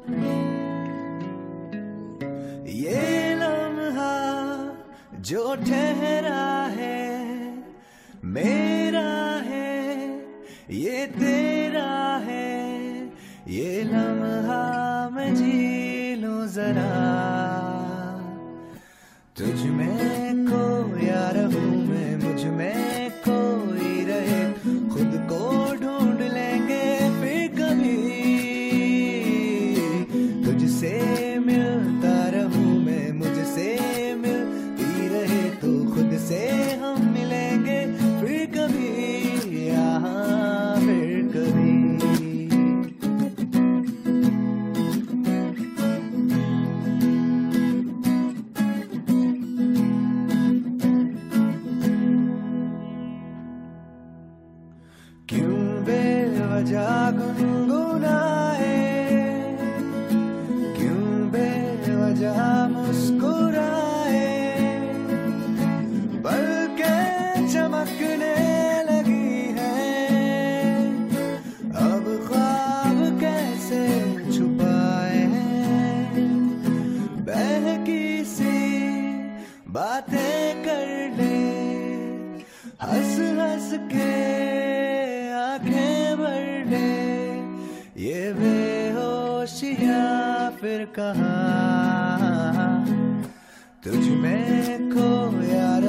ये लम्हा जो ठहरा है मेरा है, ये तेरा है, ये लम्हा मैं जी लूं जरा। तुझ में खोया रहूं मैं, मुझ में कोई रहे, खुद को ढूंढ लेंगे फिर कभी। तुझसे मिलता रहूं मैं, मुझसे मिलती रहे, तो खुद से हम मिलेंगे फिर कभी, यहाँ फिर कभी। क्यों बेवजह गुनगुनाए, क्यों बेवजह मुस्कुराए, पलकें चमकने लगी हैं, अब ख्वाब कैसे छुपाए। बहकी सी बातें कर ले, हंस हंस के आंखें भर ले, ये बेहोशियां फिर कहाँ। तुझ में खोया